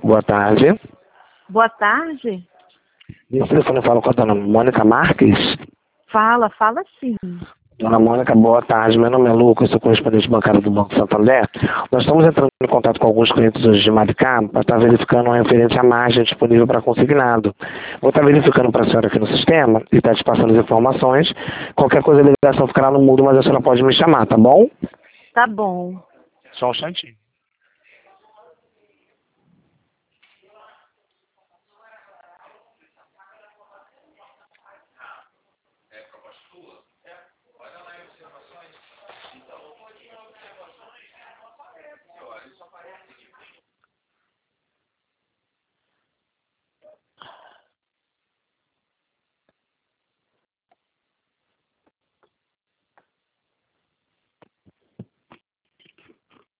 Boa tarde. Boa tarde. Esse telefone fala com a dona Mônica Marques. Fala sim. Dona Mônica, boa tarde. Meu nome é Lucas, sou correspondente bancário do Banco Santander. Nós estamos entrando em contato com alguns clientes hoje de Maricá para estar verificando a referência à margem disponível para consignado. Vou estar verificando para a senhora aqui no sistema e estar te passando as informações. Qualquer coisa, a ligação ficará no mudo, mas a senhora pode me chamar, tá bom? Tá bom. Só um instantinho.